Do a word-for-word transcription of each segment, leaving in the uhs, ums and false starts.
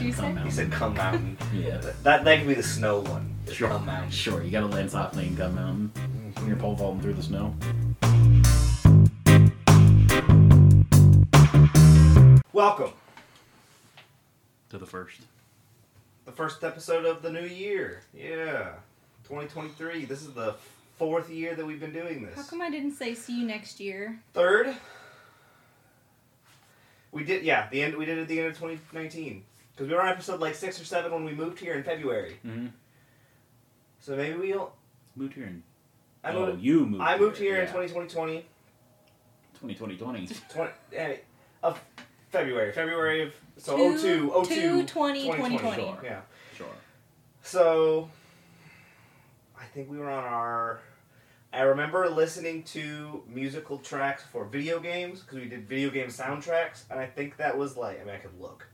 you say? He said Cum Mountain. Yeah. That that could be the snow one. It's Sure. Cum Mountain. Sure, you gotta land softly in Gum Mountain when you're pole vaulting through the snow. Welcome. To the first. The first episode of the new year. Yeah. twenty twenty-three. This is the fourth year that we've been doing this. How come I didn't say see you next year? Third. We did, yeah, the end. We did it at the end of twenty nineteen. Because we were on episode like six or seven when we moved here in February. Mm-hmm. So maybe we'll... Moved here in... I oh, moved, you moved I moved here, here yeah. in twenty twenty. twenty twenty twenty. twenty, eh, of February. February of... So Two- oh two, oh two, two, twenty, twenty twenty. Sure, yeah. Sure. So, I think we were on our... I remember listening to musical tracks for video games, because we did video game soundtracks, and I think that was like... I mean, I could look.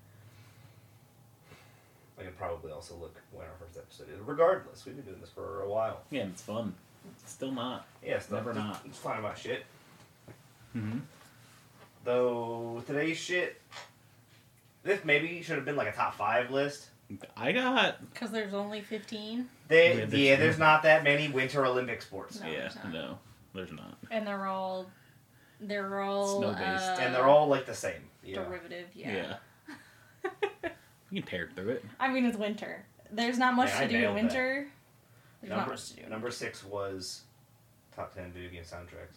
I could probably also look when our first episode is. Regardless, we've been doing this for a while. Yeah, and it's fun. Still not. Yeah, it's Never not. not. It's fine about shit. Mm-hmm. Though, today's shit... This maybe should have been like a top five list. I got... Because there's only fifteen. They, Yeah, there's- yeah, there's not that many Winter Olympic sports. No, yeah, there's not. no. There's not. And they're all... They're all... Snow-based. Uh, And they're all like the same. Yeah. derivative, yeah. Yeah. You can tear through it. I mean, it's winter. There's not much Yeah, I to do in nailed that. winter. There's Number, not much to do. number six was top ten video game soundtracks.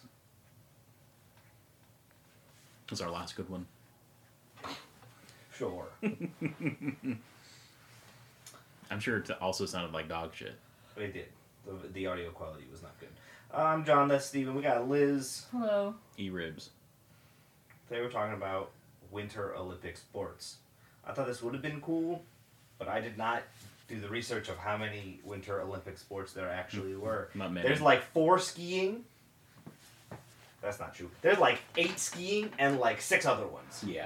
This is our last good one. Sure. I'm sure it also sounded like dog shit. It did. The, the audio quality was not good. I'm John, that's Steven. We got Liz. Hello. E-ribs. They were talking about Winter Olympic sports. I thought this would have been cool, but I did not do the research of how many Winter Olympic sports there actually were. Not many. There's like four skiing. That's not true. There's like eight skiing and like six other ones. Yeah.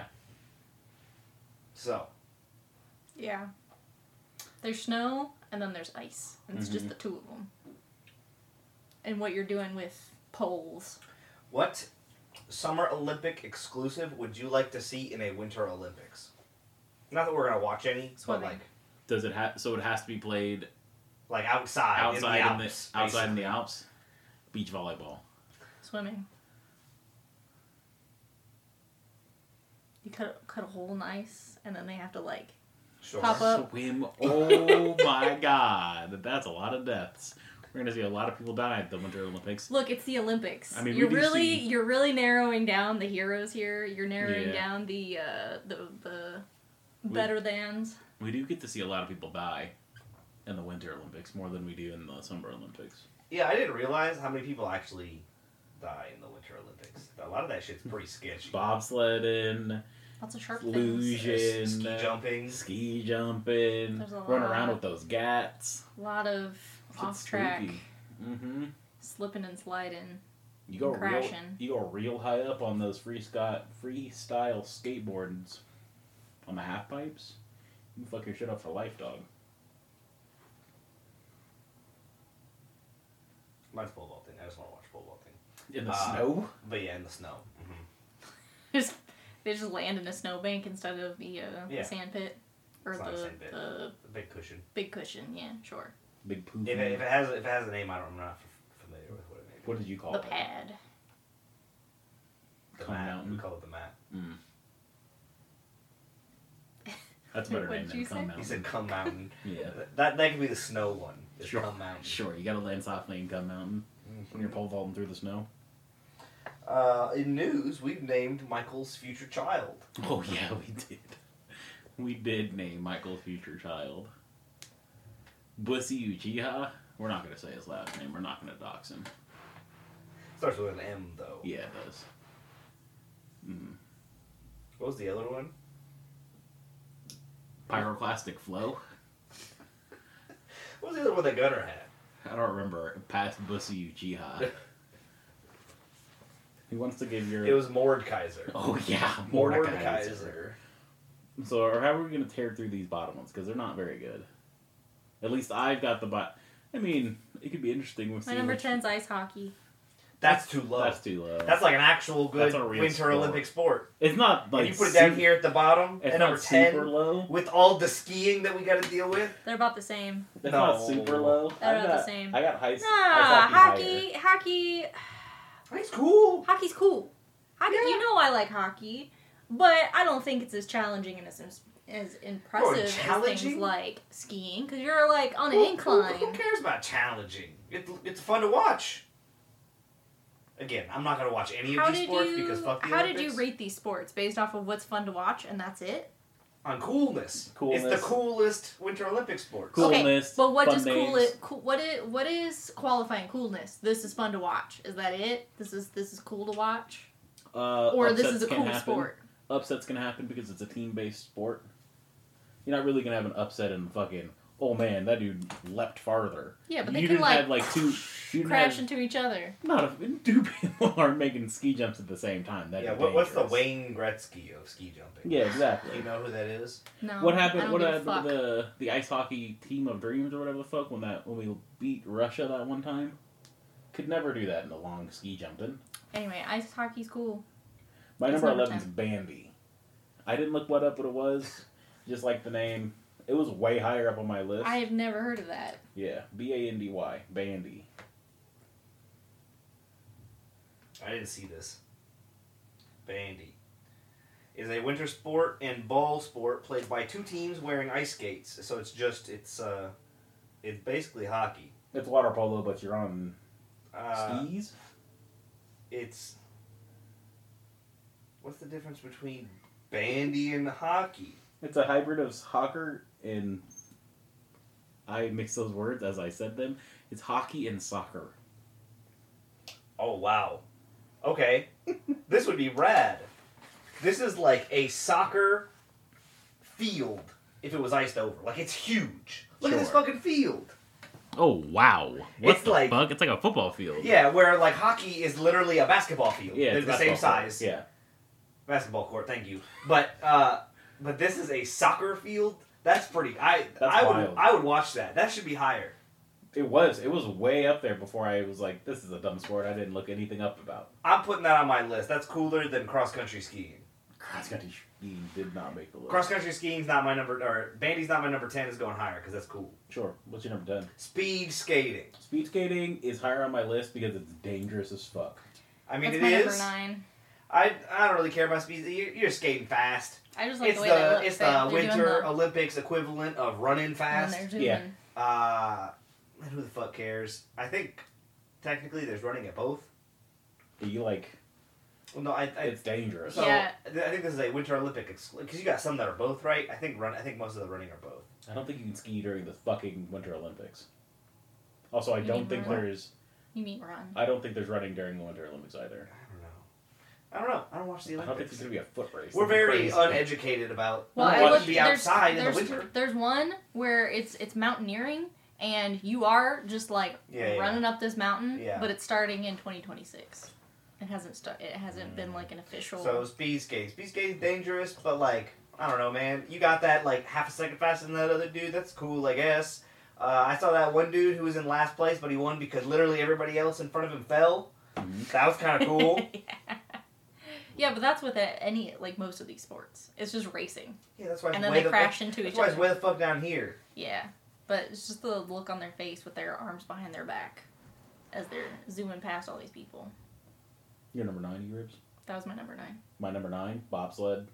So, Yeah. There's snow, and then there's ice. And it's just Mhm. the two of them. And what you're doing with poles. what Summer Olympic exclusive would you like to see in a Winter Olympics? Not that we're gonna watch any, Swimming. but like Does it have... So it has to be played like outside, outside in the in the, Alps, outside in the basically. Alps? Beach volleyball. Swimming. You cut, cut a hole in the ice, and then they have to, like... Sure. Pop up. Swim. Oh my god. That's a lot of deaths. We're going to see a lot of people die at the Winter Olympics. Look, it's the Olympics. I mean, we you're do really see- you're really narrowing down the heroes here. You're narrowing Yeah. down the uh, the the We- better thans. We do get to see a lot of people die in the Winter Olympics more than we do in the Summer Olympics. Yeah, I didn't realize how many people actually die in the Winter Olympics. A lot of that shit's pretty sketchy. Bobsledding, Lots of sharp things. luge, Ski jumping. ski jumping, There's a running around lot. with those gats. A lot of off track, Mm-hmm. slipping and sliding. You go real, Crashing. you go real high up on those free Scott freestyle skateboards on the half pipes. You can fuck your shit up for life, dog. Mine's pole vaulting. I just want to watch pole vaulting. In the Uh, snow. But yeah, in the snow. Mm-hmm. Just they just land in a snowbank instead of the, uh, Yeah. the sand pit or It's not a the sand pit. the The big cushion. big cushion. Yeah, sure. Big poop. If it, if it has if it has a name, I don't, I'm not f- familiar with what it is. What did you call The it? pad. The Cum mat. Mountain. We call it the mat. Mm. That's a better What name did than you Cum say? He Mountain. said Cum Mountain. Yeah. That that could be the snow one. It's Sure. Cum Mountain. Sure, you gotta land softly in Cum Mountain when you're pole vaulting through the snow. Uh, in news, we've named Michael's future child. Oh yeah, we did. We did name Michael's future child. Bussy Uchiha. We're not gonna say his last name. We're not gonna dox him. Starts with an M though. Yeah, it does. Mm. What was the other one? Pyroclastic Flow. What was the other one that Gunner had? I don't remember. Past Bussy Uchiha. He wants to give your. It was Mordekaiser. Oh yeah, Mordekaiser. Mordekaiser. So, or how are we gonna tear through these bottom ones? Because they're not very good. At least I've got the bot. I mean, it could be interesting with. My seeing number which- ten's ice hockey. That's too low. That's too low. That's like an actual good That's a real Winter sport. Olympic sport. It's not like and you put it down super- here at the bottom It's at not number ten super low. with all the skiing that we got to deal with. They're about the same. It's No. not super low. They're I about got, the same. I got high, ice Nah, hockey, hockey, higher. hockey, It's cool. hockey's cool. Hockey, Yeah. you know I like hockey, but I don't think it's as challenging and as as impressive as challenging? things like skiing, because you're like on an Who- who- incline. Who, cares about challenging? It, it's fun to watch. Again, I'm not gonna watch any of How these did sports you because fuck the how did Olympics. you rate these sports based off of what's fun to watch and that's it? On coolness. Coolness. It's the coolest Winter Olympic sport. Cool. Coolness, Okay, but what fun does cool names. it? Cool, what is what is qualifying coolness? This is fun to watch. Is that it? This is this is cool to watch, Uh, or this upsets is a can cool happen. sport? Upsets can happen because it's a team-based sport. You're not really gonna have an upset in fucking. Oh man, that dude leapt farther. Yeah, but they you can didn't like, have like two. You didn't crash have, into each other. Not if two people are making ski jumps at the same time. That'd Yeah, be what, what's the dangerous. Wayne Gretzky of ski jumping? Yeah, Do exactly. you know who that is? No. What I happened? don't What give a happened fuck. to the the ice hockey team of dreams or whatever the fuck when that when we beat Russia that one time? Could never do that in the long ski jumping. Anyway, ice hockey's cool. My It's number number eleven is Bandy. I didn't look what up what it was, just like the name. It was way higher up on my list. I have never heard of that. Yeah, B A N D Y, Bandy. I didn't see this. Bandy is a winter sport and ball sport played by two teams wearing ice skates. So it's just it's uh, it's basically hockey. It's water polo, but you're on Uh, skis. it's what's the difference between bandy and hockey? It's a hybrid of soccer and I mix those words as I said them. It's hockey and soccer. Oh wow. Okay. This would be rad. This is like a soccer field if it was iced over. Like it's huge. Look at this Sure. fucking field. Oh wow! What It's the like- fuck? It's like a football field. Yeah, where like hockey is literally a basketball field. yeah, They're it's the same basketball court. size. Yeah, Basketball court, thank you. But uh but this is a soccer field. That's pretty I That's I would wild. I would watch that. That should be higher. it was. It was way up there before I was like, "This is a dumb sport." I didn't look anything up about. I'm putting that on my list. That's cooler than cross country skiing. Cross country skiing did not make the list. Cross country skiing's not my number or bandy's not my number ten is going higher because that's cool. Sure. What's your number ten? Speed skating. Speed skating is higher on my list because it's dangerous as fuck. I mean That's it my is. number nine. I I don't really care about speed. You're, you're skating fast. I just like It's the way they the look. it's They- the they're doing Winter the- Olympics equivalent of running and fast. they're zooming. Yeah. Uh, and who the fuck cares? I think technically there's running at both. But you like, Well, no, I, I it's dangerous. so Yeah. th- I think this is a Winter Olympic because you got some that are both, right? I think run. I think most of the running are both. I don't think you can ski during the fucking Winter Olympics. Also, I You don't mean think run? there's. You mean run? I don't think there's running during the Winter Olympics either. I don't know. I don't know. I don't watch the I don't think Olympics. there's gonna be a foot race. We're That'd be very crazy. uneducated about Well, I what looked- to be there's- outside in the there's, winter. There's one where it's it's mountaineering, and you are just like Yeah, yeah. running up this mountain, Yeah. but it's starting in twenty twenty-six. It hasn't start. It hasn't been like an official. So speed skating. Speed skating's dangerous, but like I don't know, man. You got that like half a second faster than that other dude. That's cool, I guess. Uh, I saw that one dude who was in last place, but he won because literally everybody else in front of him fell. Mhm. That was kind of cool. yeah. yeah, but that's with a- any like most of these sports. It's just racing, Yeah, that's why. It's and then way they the crash fuck, into That's each why it's other. way the fuck down here. Yeah, but it's just the look on their face with their arms behind their back as they're zooming past all these people. You're number nine, you ribs. That was my number nine. My number nine, bobsled.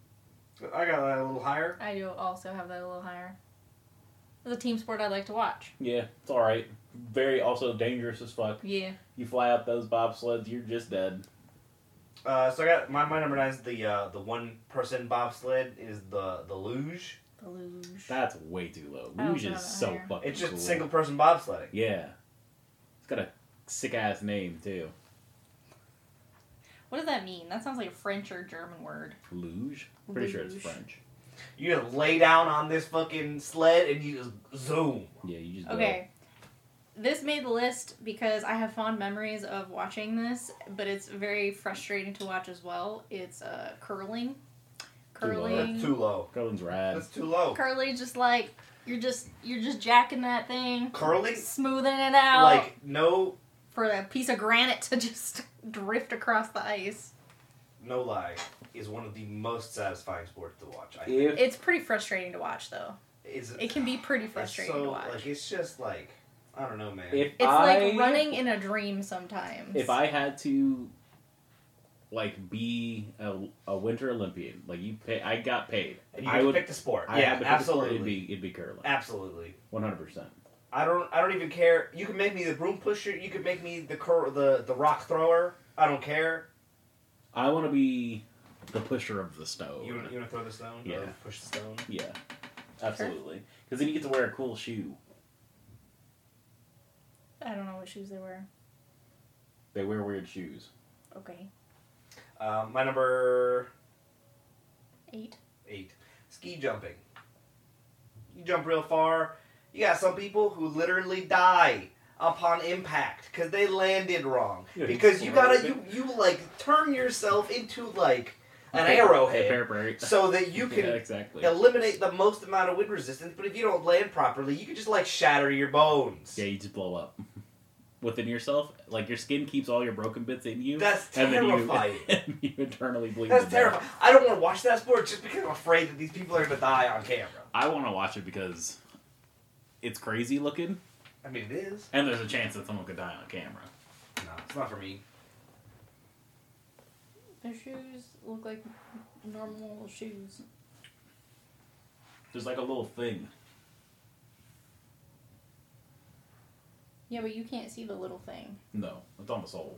I got that a little higher. I do also have that a little higher. It's a team sport I like to watch. Yeah, it's all right. Very also dangerous as fuck. Yeah. You fly out those bobsleds, you're just dead. Uh, so I got my, my number nine is the uh, the one person bobsled is the the luge. The luge. That's way too low. I Luge also is have it so higher. fucking It's just cool. single person bobsledding. Yeah, it's got a sick ass name too. What does that mean? That sounds like a French or German word. Luge. Pretty sure it's Luge. French. You just lay down on this fucking sled and you just zoom. Yeah, you just go. Okay. This made the list because I have fond memories of watching this, but it's very frustrating to watch as well. It's uh, curling. low. Curling. That's too low. Curling's rad. That's too low. Curling just like you're just you're just jacking that thing, Curling, smoothing it out like no, for a piece of granite to just drift across the ice. no lie, is one of the most satisfying sports to watch. I If It's pretty frustrating to watch, though. It's, It can be pretty it's frustrating so, to watch. Like, it's just like, I don't know, man. if It's I, like running in a dream sometimes. if I had to, like, be a, a Winter Olympian, like you pay, I got paid. and you I can would pick the sport. I yeah, had to pick a sport, absolutely. it'd be it'd be curling. Absolutely. One hundred percent. I don't. I don't even care. You can make me the broom pusher. You can make me the cur- the the rock thrower. I don't care. I want to be the pusher of the stone. You want you want to throw the stone? Yeah. Or push the stone. Yeah, absolutely. Because then you get to wear a cool shoe. I don't know what shoes they wear. They wear weird shoes. Okay. Um, my number Eight. eight, ski jumping. You jump real far. You got some people who literally die upon impact because they landed wrong. Yeah, Because you you gotta explode. you you like turn yourself into like an A arrowhead parapet. so that you can yeah, exactly. eliminate the most amount of wind resistance. But if you don't land properly, you can just like shatter your bones. Yeah, you just blow up within yourself. Like your skin keeps all your broken bits in you. That's and then terrifying. you, and you eternally bleed. That's to death. terrifying. I don't want to watch that sport just because I'm afraid that these people are gonna die on camera. I want to watch it because it's crazy looking, I mean, it is. and there's a chance that someone could die on camera. No, it's not for me. Their shoes look like normal shoes. There's like a little thing. Yeah, but you can't see the little thing. No, it's on the sole.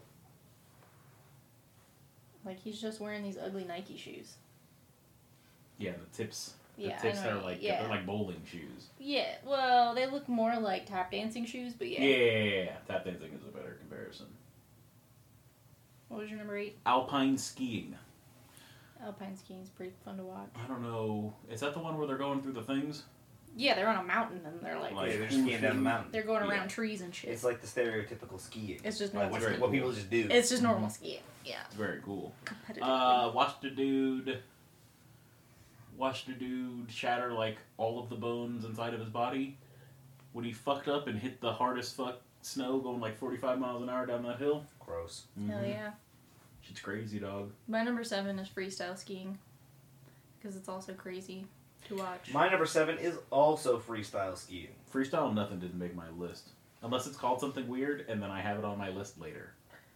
Like, he's just wearing these ugly Nike shoes. Yeah, the tips. The Yeah, I tips know, are like yeah. they're like bowling shoes. Yeah, well, they look more like tap dancing shoes, but Yeah, yeah. yeah, yeah, yeah. Tap dancing is a better comparison. What was your number eight? Alpine skiing. Alpine skiing is pretty fun to watch. I don't know. Is that the one where they're going through the things? Yeah, they're on a mountain and they're like, Like- Yeah, they're skiing down the mountain. they're going around Yeah. trees and shit. It's like the stereotypical skiing. It's just Like normal what, very skiing. what people just do. It's just normal skiing. Yeah. It's very cool. Competitive. Uh, watched a dude. Watched a dude shatter like all of the bones inside of his body when he fucked up and hit the hardest fuck snow going like forty-five miles an hour down that hill. Gross. Hell Mhm. yeah. Shit's crazy, dog. My number seven is freestyle skiing. Because it's also crazy to watch. My number seven is also freestyle skiing. Freestyle nothing didn't make my list. Unless it's called something weird and then I have it on my list later.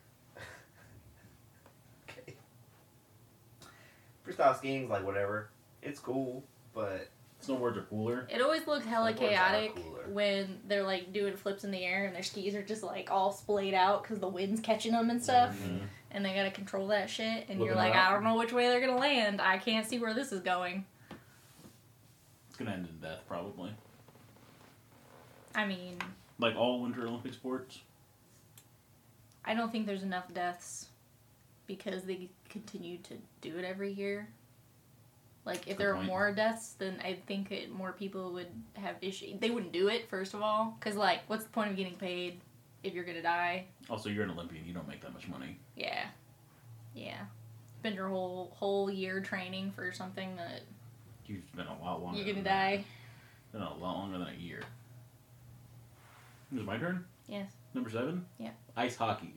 Okay. Freestyle skiing's like whatever. It's cool, but Snowboards are cooler. It always looks hella Snowboards are chaotic cooler. when they're like doing flips in the air and their skis are just like all splayed out because the wind's catching them and stuff. Mhm. And they gotta control that shit. And Whipping you're like, it out. I don't know which way they're gonna land. I can't see where this is going. It's gonna end in death, probably. I mean, Like all Winter Olympic sports. I don't think there's enough deaths because they continue to do it every year. Like, if Good there were point. more deaths, then I think it, more people would have issues. They wouldn't do it, first of all. Because, like, what's the point of getting paid if you're gonna die? Also, you're an Olympian. You don't make that much money. Yeah. Yeah. Spend your whole whole year training for something that You've been a lot longer. you're gonna than that. die. Been a lot longer than a year. Is it my turn? Yes. Number seven? Yeah. Ice hockey.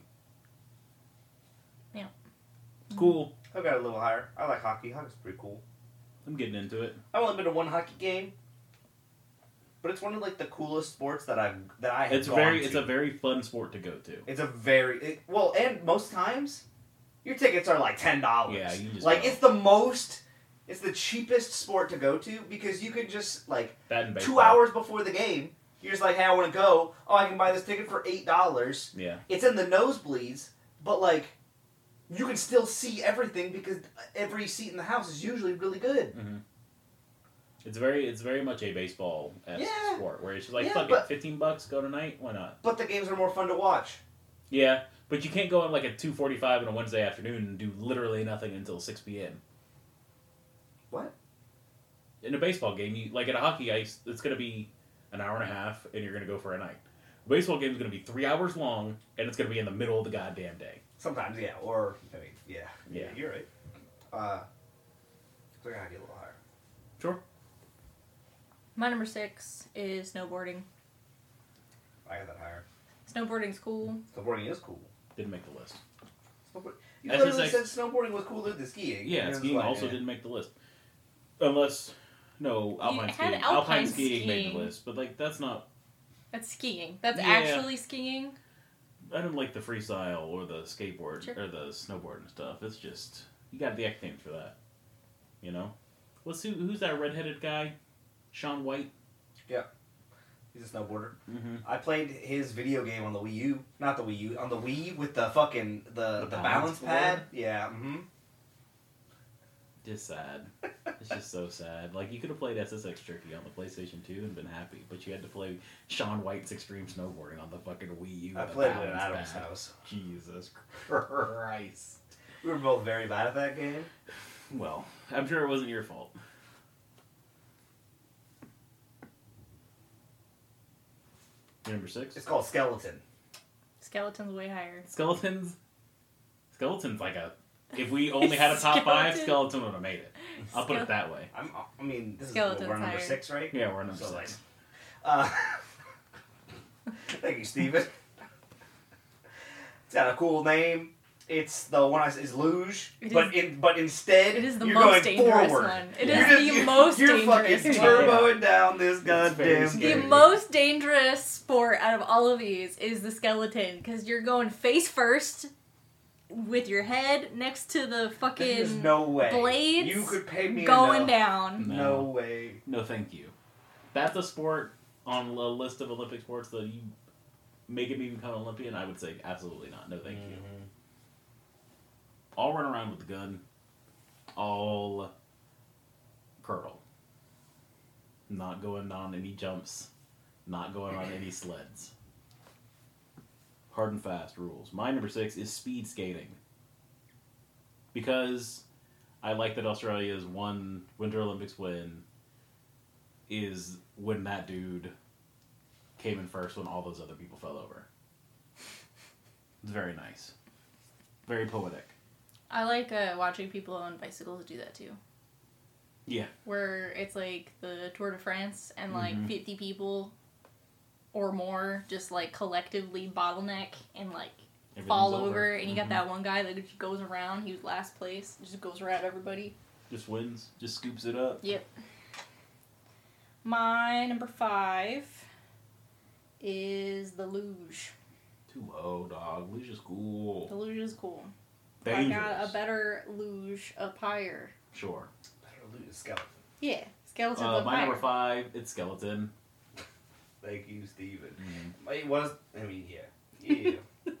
Yeah. It's cool. I've got it a little higher. I like hockey. Hockey's pretty cool. I'm getting into it. I've only been to one hockey game, but it's one of like the coolest sports that I've that I have It's gone very to. it's a very fun sport to go to. It's a very it, well, and most times, your tickets are like ten dollars. Yeah, you just like go. it's the most, it's the cheapest sport to go to because you can just like That and baseball. two hours before the game, you're just like, hey, I want to go. Oh, I can buy this ticket for eight dollars. Yeah. It's in the nosebleeds, but like, you can still see everything because every seat in the house is usually really good. Mm-hmm. It's very it's very much a baseball esque Yeah. sport where it's just like Yeah, fuck but- it, fifteen bucks, go tonight, why not? But the games are more fun to watch. Yeah, but you can't go on like at two forty five on a Wednesday afternoon and do literally nothing until six p m. What? In a baseball game, you like at a hockey ice, it's gonna be an hour and a half, and you're gonna go for a night. A baseball game is gonna be three hours long, and it's gonna be in the middle of the goddamn day. Sometimes, yeah. Or, I mean, yeah. Yeah. You're right. Uh, so I gotta get a little higher. Sure. My number six is snowboarding. I got that higher. Snowboarding's cool. Snowboarding is cool. Didn't make the list. Snowboard- You S S literally X said snowboarding was cooler than skiing. Yeah, And it was skiing like, also eh. didn't make the list. Unless, no, alpine had skiing. alpine skiing made the skiing. list, but like that's not. That's skiing. That's Yeah. actually skiing. I don't like the freestyle or the skateboard Sure. or the snowboard and stuff. It's just you got the octane for that. You know, let's see who's that redheaded guy, Sean White. He's a snowboarder. Mm-hmm. I played his video game on the Wii U, not the Wii U, on the Wii with the fucking the The the, balance balance, board? pad. Yeah. Mm-hmm. Just sad. It's just so sad. Like you could have played S S X Tricky on the PlayStation two and been happy, but you had to play Sean White's Extreme Snowboarding on the fucking Wii U. I with a played it at balance Adam's pad. house. Jesus Christ. We were both very bad at that game. Well, I'm sure it wasn't your fault. Number six? It's called Skeleton. Skeleton's way higher. Skeletons. Skeleton's like a. If we only had a top five, Skeleton. Skeleton would have made it. I'll put Skele- it that way. I'm, I mean, this Skeleton's is we're on number higher. six, right? Yeah, we're on number So, six. Uh, thank you, Steven. It's got a cool name. It's the one I said is luge, It but is- in but instead It is the you're most going dangerous forward. one. It Yeah. is You're the just- most you're dangerous fucking one. turboing down this It's very goddamn scary. The game. most dangerous sport out of all of these is the skeleton, because you're going face first with your head next to the There's fucking no way blades you could pay me going enough. down. No. No way. No, thank you. That's a sport on a list of Olympic sports that you make it me become an Olympian. I would say absolutely not. No, thank you. Mhm. I'll run around with the gun. I'll curl. Not going on any jumps. Not going on any sleds. Hard and fast rules. My number six is speed skating. Because I like that Australia's one Winter Olympics win is when that dude came in first when all those other people fell over. It's very nice. Very poetic. I like uh, watching people on bicycles do that too. Yeah. Where it's like the Tour de France and like Mhm. fifty people or more just like collectively bottleneck and like Everything's fall over, and you got Mhm. that one guy that just goes around, he was last place, just goes around everybody. Just wins. Just scoops it up. Yep. My number five is the luge. Too low, dog. Luge is The cool. luge is cool. Dangerous. I got a better luge up higher. Sure. Better lose skeleton. Yeah, skeleton's Uh, up my higher. number five, it's skeleton. Thank you, Steven. Mm. It was. I mean, yeah, yeah.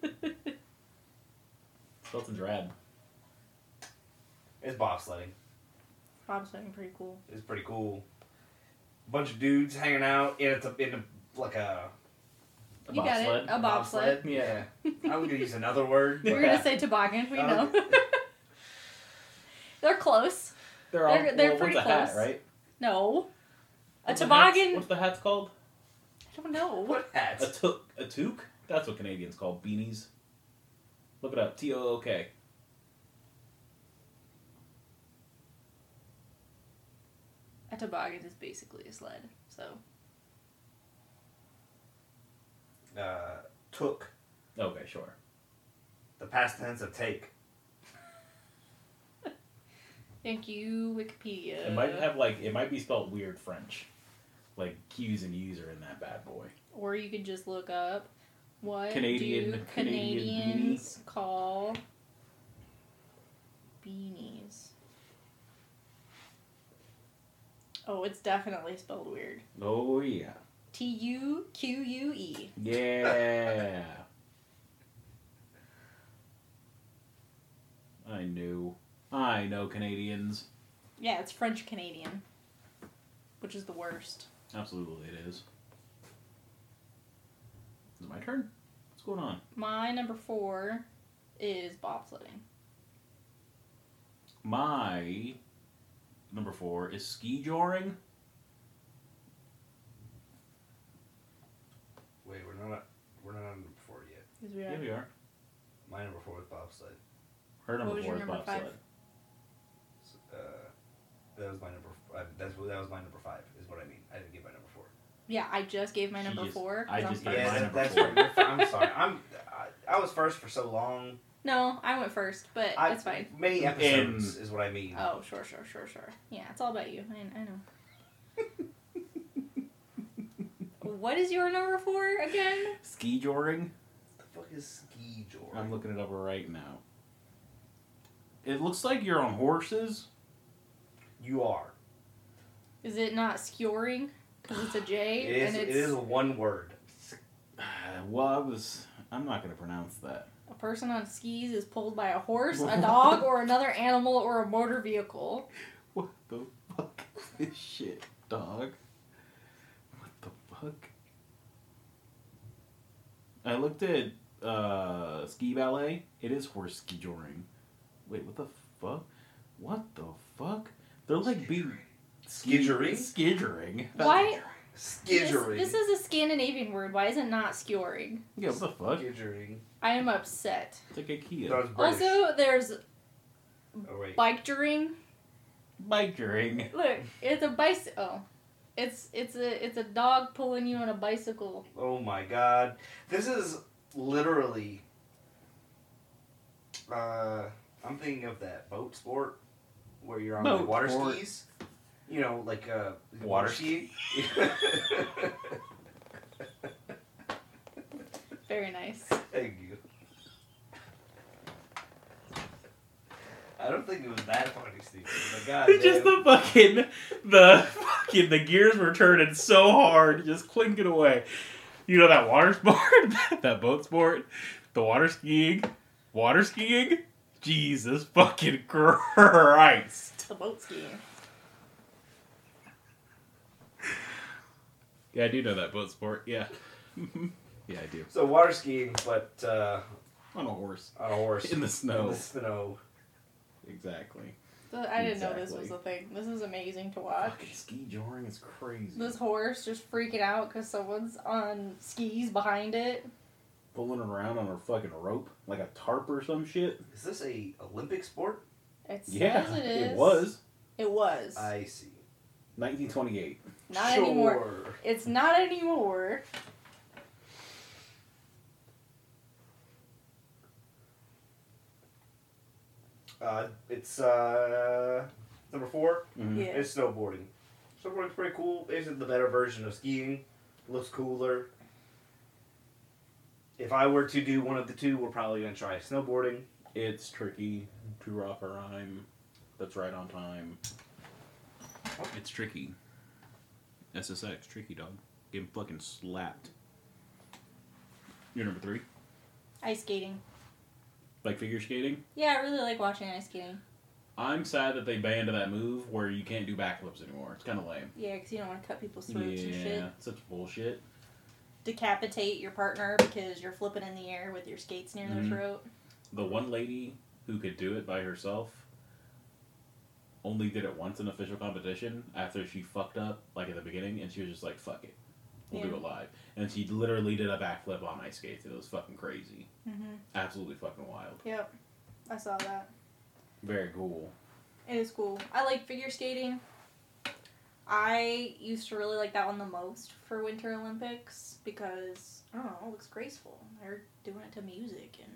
Skeleton's rad. It's bobsledding. Bobsledding pretty cool. It's pretty cool. Bunch of dudes hanging out in a in a like a A You got it. bobsled. A bobsled. Yeah. I was gonna use another word. We were but- gonna say toboggan. We Oh, know. They're close. They're all. They're- they're well, pretty what's a hat, close. right? No. A What's the toboggan. hat's- What's the hat's called? I don't know. What A hats? toque. A toque? That's what Canadians call beanies. Look it up. T O O K. A toboggan is basically a sled. So Uh, took. Okay, sure. The past tense of take. thank you, Wikipedia. It might have like it might be spelled weird French, like Q's and U's are in that bad boy. Or you could just look up what Canadian- do Canadian Canadians call beanies. Oh, it's definitely spelled weird. Oh yeah. T U Q U E. Yeah. I knew. I know Canadians. Yeah, it's French Canadian, which is the worst. Absolutely, it is. Is it my turn? What's going on? My number four is bobsledding. My number four is ski joring. Wait, we're not. We're not on number four yet. Because we Yeah, are- we are. My number four is bobsled. Her number What was four your is number five? bobsled. Uh, that was my number. Uh, that's what that was my number five. Is what I mean. I didn't give my number four. Yeah, I just gave my She number just- four. 'cause I I'm just gave first. my Yeah, number that's four. right. You're fi- I'm sorry. I'm. I, I was first for so long. No, I went first, but I, it's fine. Many episodes is what I mean. Oh, sure, sure, sure, sure. Yeah, it's all about you. I, I know. What is your number four again? Ski joring. The fuck is ski joring? I'm looking it up right now. It looks like you're on horses. You are. Is it not skioring? Because it's a J. It is. and It it's is one word. Well, I was. I'm not going to pronounce that. a person on skis is pulled by a horse, a dog, or another animal or a motor vehicle. What the fuck is this shit, dog? What the fuck? I looked at uh, ski ballet. It is horse ski joring. Wait, what the fuck? What the fuck? They're like being Skidgering? Skidgering. Why? Skidgering. This, this is a Scandinavian word. Why is it not skioring? Yeah, what the fuck? Skidgering. I am upset. It's like IKEA. That was British. Also, there's Oh wait. bike-during. Bike joring. Look, it's a bicycle. Oh. It's it's a it's a dog pulling you on a bicycle. Oh my god. This is literally. Uh, I'm thinking of that boat sport where you're on Boat like, water sport. skis. You know, like uh, Water skiing. Very nice. Thank you. I don't think it was that funny, Steve. But god Just the fucking, the fucking, the gears were turning so hard, just clinking away. You know that water sport, that boat sport, the water skiing, water skiing. Jesus fucking Christ! The boat skiing. Yeah, I do know that boat sport. Yeah, yeah, I do. So water skiing, but uh, On a horse on a horse in the snow. In the snow. Exactly. So I didn't know this Exactly. was a thing. This is amazing to watch. Fucking ski joring is crazy. This horse just freaking out because someone's on skis behind it. Pulling around on a fucking rope like a tarp or some shit. Is this a Olympic sport? It says Yeah, it is. it was It was. I see. nineteen twenty-eight. Not sure. anymore. It's not anymore. Uh, it's uh, number four. Mm-hmm. Yeah. It's snowboarding. Snowboarding's pretty cool. It's the better version of skiing. Looks cooler. If I were to do one of the two, we're probably gonna try snowboarding. It's tricky to rock a rhyme that's right on time. It's tricky. S S X, tricky dog. Getting fucking slapped. You're number three? Ice skating. Like figure skating? Yeah, I really like watching ice skating. I'm sad that they banned that move where you can't do backflips anymore. It's kind of lame. Yeah, because you don't want to cut people's throats and shit. Yeah, such bullshit. Decapitate your partner because you're flipping in the air with your skates near Mhm. their throat. The one lady who could do it by herself only did it once in official competition after she fucked up, like at the beginning, and she was just like, fuck it. We'll do Yeah. it live. And she literally did a backflip on ice skates. It was fucking crazy. Mm-hmm. Absolutely fucking wild. Yep. I saw that. Very cool. It is cool. I like figure skating. I used to really like that one the most for Winter Olympics because, I don't know, it looks graceful. They're doing it to music and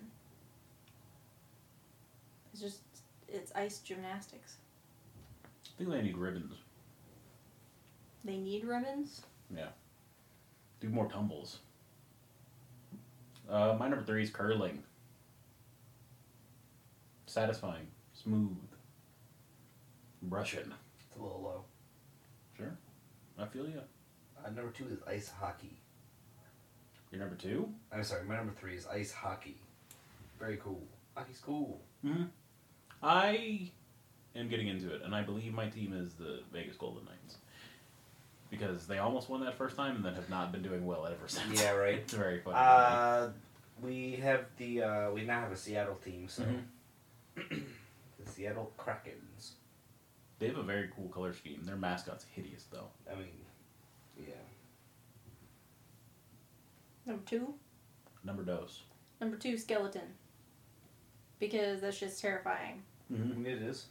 it's just, it's ice gymnastics. I think they need ribbons. They need ribbons. Yeah. Do more tumbles. Uh, my number three is curling. Satisfying. Smooth. Russian. It's a little low. Sure. I feel you. Uh, number two is ice hockey. You're number two? I'm sorry, my number three is ice hockey. Very cool. Hockey's cool. Mm-hmm. I am getting into it, and I believe my team is the Vegas Golden Knights. Because they almost won that first time and then have not been doing well ever since. Yeah, right. It's very funny. Uh, we have the uh, we now have a Seattle team, so Mhm. the Seattle Krakens. They have a very cool color scheme. Their mascot's hideous, though. I mean, yeah. Number two? Number dos. Number two, skeleton. Because that's just terrifying. Mm-hmm. It is.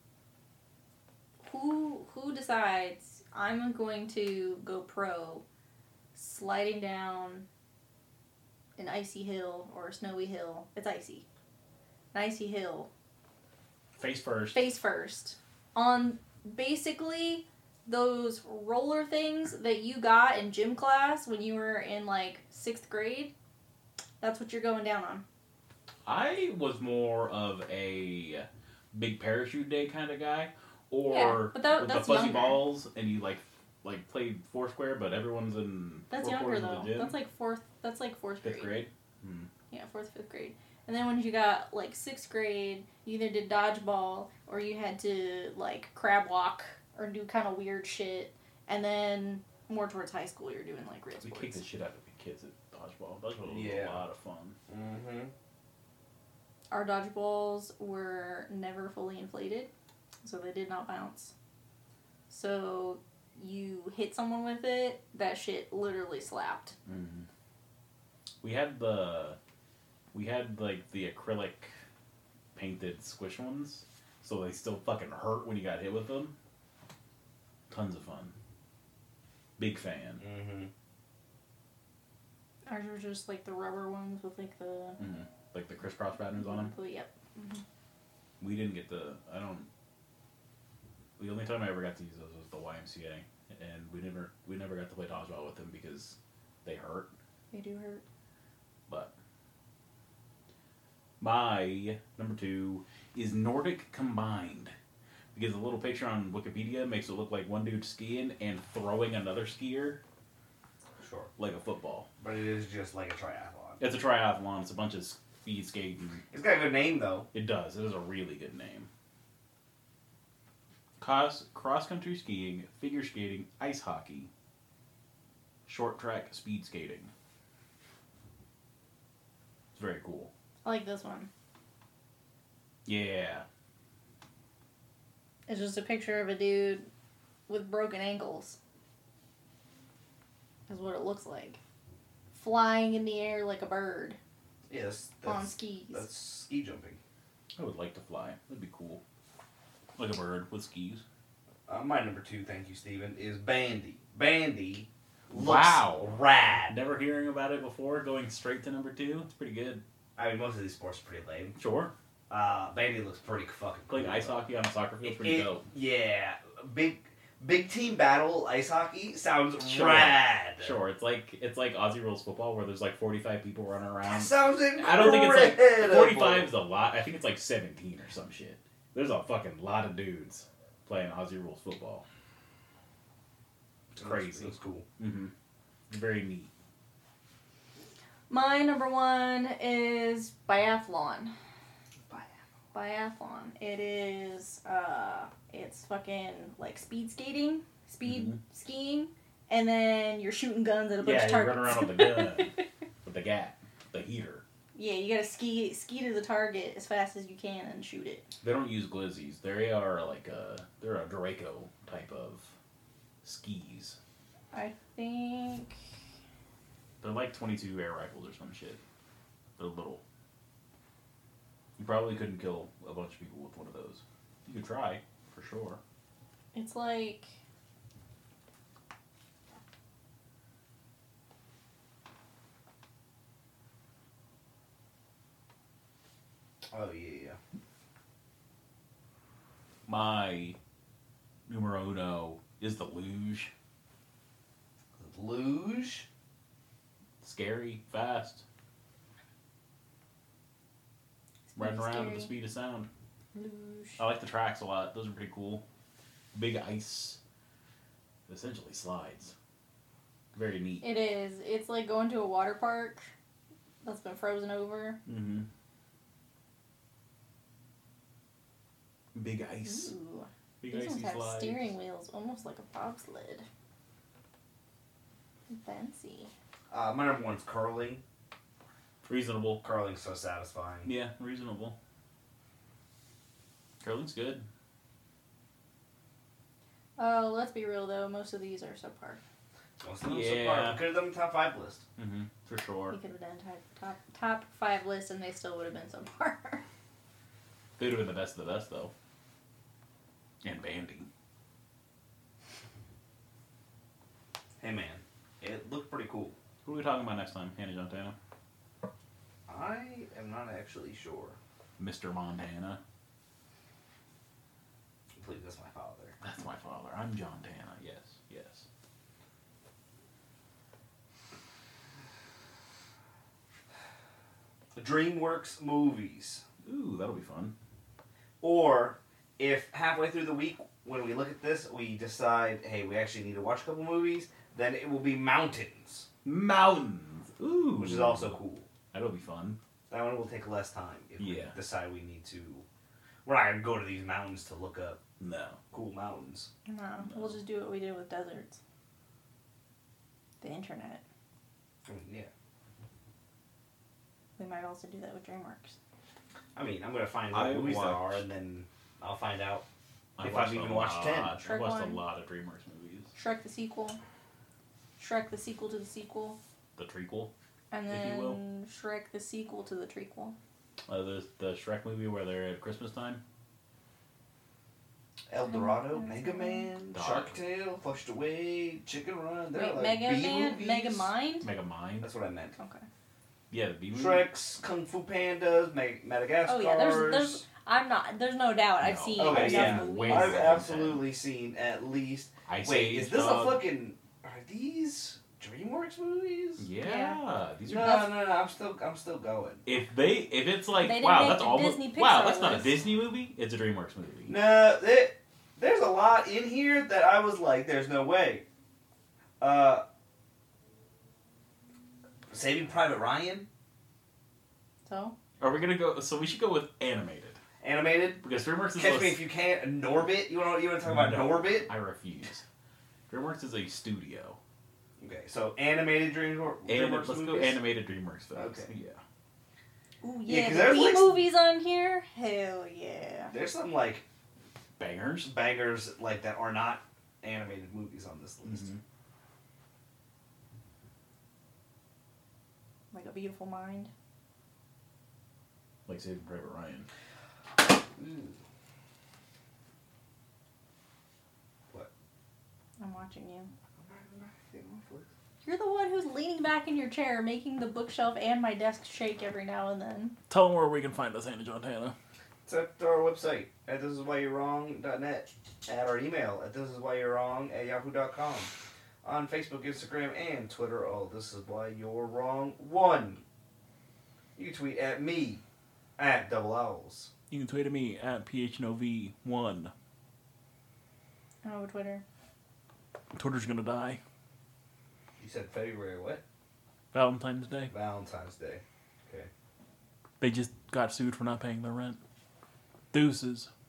Who who decides I'm going to go pro sliding down an icy hill or a snowy hill? It's icy. and Icy Hill. Face first. Face first. On basically those roller things that you got in gym class when you were in like sixth grade. That's what you're going down on. I was more of a big parachute day kind of guy, or Yeah, but that- with the that's fuzzy younger. balls, and you like like played Foursquare, but everyone's in That's four younger corners of though. the gym. That's like fourth. That's like fourth fifth grade. grade. Hmm. Yeah, fourth, fifth grade. And then when you got like sixth grade, you either did dodgeball or you had to like crab walk or do kind of weird shit. And then more towards high school, you're doing like real We sports. kicked the shit out of the kids at dodgeball. Dodgeball was Yeah. a lot of fun. Mm-hmm. Our dodgeballs were never fully inflated, so they did not bounce. So you hit someone with it, that shit literally slapped. Mm-hmm. We had the, we had like the acrylic painted squish ones, so they still fucking hurt when you got hit with them. Tons of fun. Big fan. Mm-hmm. Ours were just like the rubber ones with like the. Mm-hmm. Like the crisscross patterns on them. Yep. Mm-hmm. We didn't get the. I don't. The only time I ever got to use those was the Y M C A, and we never we never got to play dodgeball with them because they hurt. They do hurt. But my number two is Nordic Combined, because the little picture on Wikipedia makes it look like one dude skiing and throwing another skier Sure. like a football. But it is just like a triathlon. It's a triathlon. It's a bunch of speed skating. It's got a good name, though. It does. It is a really good name. Cross cross country skiing, figure skating, ice hockey, short track speed skating. It's very cool. I like this one. Yeah. It's just a picture of a dude with broken ankles. Is what it looks like. Flying in the air like a bird Yes. on That's, skis. that's ski jumping. I would like to fly. That'd be cool. Like a bird with skis. Uh, my number two, thank you, Steven, is Bandy. Bandy looks Wow. rad. Never hearing about it before, going straight to number two. It's pretty good. I mean, most of these sports are pretty lame. Sure. Uh, Bandy looks pretty fucking cool. Like ice though. hockey on a soccer field, It- pretty it- dope. Yeah. Big big team battle ice hockey sounds Sure. rad. Sure, it's like it's like Aussie rules football where there's like forty-five people running That around. sounds incredible. I don't think it's like forty-five is a lot. I think it's like seventeen or some shit. There's a fucking lot of dudes playing Aussie rules football. It's crazy. It's cool. Mm-hmm. Very neat. My number one is biathlon. Biathlon. It is, uh, it's fucking like speed skating, speed Mhm. skiing, and then you're shooting guns at a bunch Yeah, of you targets. run around with the gun, with the gat, the heater. Yeah, you gotta ski ski to the target as fast as you can and shoot it. They don't use glizzies. They are like a they're a Draco type of skis. I think. They're like twenty-two air rifles or some shit. They're little. You probably couldn't kill a bunch of people with one of those. You could try, for sure. It's like. Oh, yeah. My numero uno is the luge. Luge? Scary, fast. Running around at the speed of sound. Luge. I like the tracks a lot. Those are pretty cool. Big ice. Essentially slides. Very neat. It is. It's like going to a water park that's been frozen over. Mm-hmm. Big ice. Ooh. Big These icy ones have slides. steering wheels, almost like a bobsled. Fancy. Uh, my number one's curling. Reasonable. Curling's so satisfying. Yeah, reasonable. Curling's good. Oh, let's be real though. Most of these are subpar. Most of them Yeah. so far. We could have done the top five list. Mm-hmm. For sure. We could have done top top top five list, and they still would have been subpar. They would have been the best of the best, though. And Bandy. Hey, man. It looked pretty cool. Who are we talking about next time, Hannah Montana? I am not actually sure. Mister Montana. Please, that's my father. That's my father. I'm John Tana. Yes, yes. DreamWorks movies. Ooh, that'll be fun. Or if halfway through the week, when we look at this, we decide, hey, we actually need to watch a couple movies, then it will be Mountains, Mountains. Ooh. which is also cool. That'll be fun. That one will take less time if Yeah. we decide we need to. We're not going to go to these mountains to look up No. cool mountains. No, we'll just do what we did with deserts. The internet. I mean, yeah. We might also do that with DreamWorks. I mean, I'm going to find what I movies there are, watched- and then I'll find out. I If watched I've even a watched lot, ten. I Shrek watched one. a lot of DreamWorks movies. Shrek the sequel. Shrek the sequel to the sequel. The trequel. And If you will. then Shrek the sequel to the trequel. Uh, there's the Shrek movie where they're at Christmas time. El Dorado, Mm, Mega Man, Dog. Shark Tale, Flushed Away, Chicken Run. They're Wait, like Mega B Man? movies. Mega Mind? Mega Mind. That's what I meant. Okay. Yeah, the B movie. Shreks, Kung Fu Pandas, Mag- Madagascar. Oh yeah, there's there's I'm not there's no doubt I've No. seen Okay, enough yeah. movies. Way I've more than absolutely seen at least. Ice Wait, Age is this Dog. a fucking? Are these DreamWorks movies? Yeah, Yeah. these No, are. no, no, I'm still, I'm still going. If they, if it's like, They didn't wow, make that's the almost, Disney wow, Pixar that's not a list. Disney movie. It's a DreamWorks movie. No, they, there's a lot in here that I was like, there's no way. Uh, Saving Private Ryan, So Are we gonna go? So we should go with animated animated. because DreamWorks is. Catch a, Me If You Can. Norbit. You want, you want to talk about No. Norbit? I refuse. DreamWorks is a studio. Okay, so animated Dream, DreamWorks And let's go movies. animated DreamWorks films. Okay. Yeah. ooh Yeah, yeah, 'cause the there's, B like- movies on here. Hell yeah. There's some like Bangers. bangers like that are not animated movies on this list. Mhm. Like A Beautiful Mind. Like Saving Private Ryan. Ooh. I'm watching you. You're the one who's leaning back in your chair, making the bookshelf and my desk shake every now and then. Tell them where we can find us, Anna John Tana. It's at our website at this is why you're wrong dot net, at our email at this is why you're wrong at yahoo dot com, on Facebook, Instagram, and Twitter. Oh, this is why you're wrong one. You can tweet at me at Double Owls. You can tweet at me at P H N O V one. Oh, Twitter. Twitter's gonna die. You said February what? Valentine's Day. Valentine's Day. Okay. They just got sued for not paying their rent. Deuces.